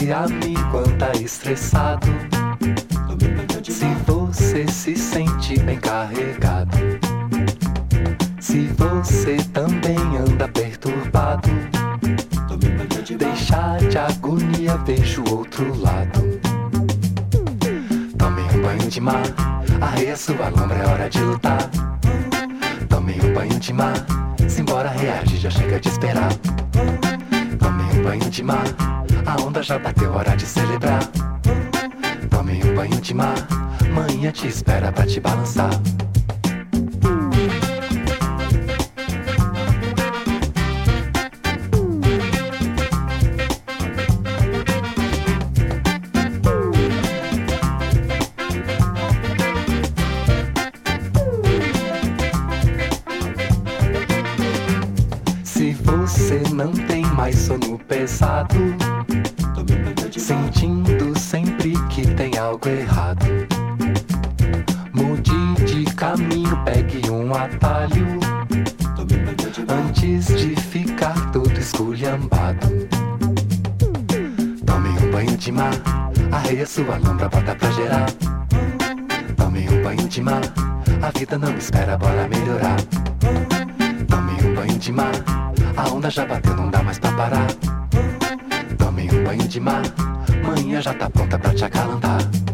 E amigo anda estressado, se você se sente bem carregado, se você também anda perturbado, deixa de agonia, veja o outro lado. Tome um banho de mar, arreia sua lombra, é hora de lutar. Tome um banho de mar, simbora reage, já chega de esperar. Tome um banho de mar, a onda já bateu, hora de celebrar. Tome um banho de mar, manhã te espera pra te balançar. Se você não tem mais sono pesado, sentindo sempre que tem algo errado, mude de caminho, pegue um atalho, antes de ficar todo esculhambado. Tome um banho de mar, arreia sua lombra, bota pra gerar. Tome um banho de mar, a vida não espera, bora melhorar. Tome um banho de mar, a onda já bateu, não dá mais pra parar. Tome um banho de mar, manhã já tá pronta pra te acalantar.